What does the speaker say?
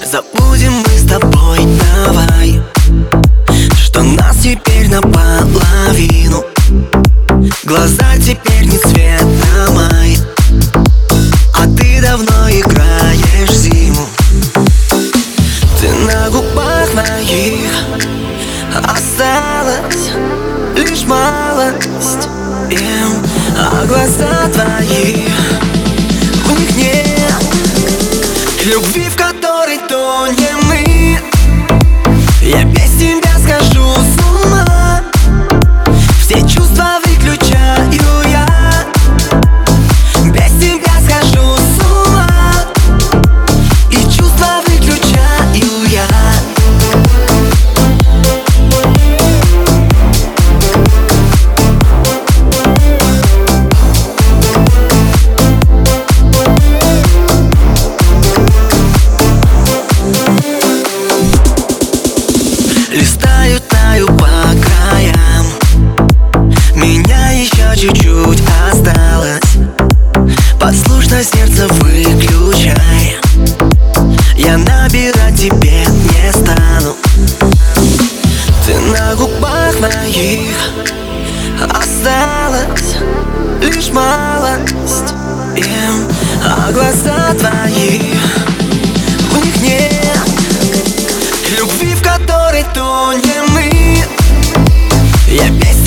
Забудем мы с тобой, давай, что нас теперь наполовину. Глаза теперь не цвета май, а ты давно играешь зиму. Ты на губах моих, осталась лишь малость, а глаза твои, в них нет любви, в которой тонем мы. Я без тебя схожу с ума, все чувства выключаю я. Без тебя схожу с ума, и чувства выключаю я. Листаю, таю по краям, меня еще чуть-чуть осталось. Послушно сердце выключай, я набирать тебе не стану. Ты на губах моих, осталась лишь малость, а глаза твои, в них нет любви, в которой тонем мы. Я без